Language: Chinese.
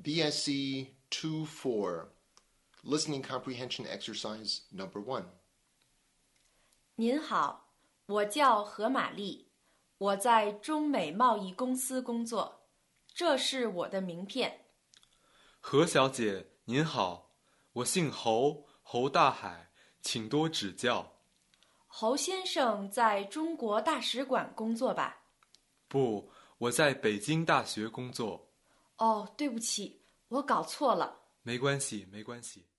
BSC 2-4 Listening Comprehension Exercise Number 1. 您好，我叫何玛丽，我在中美贸易公司工作，这是我的名片。 何小姐，您好，我姓侯，侯大海，请多指教。 侯先生在中国大使馆工作吧？ 不，我在北京大学工作。 哦，对不起，我搞错了。 没关系，没关系。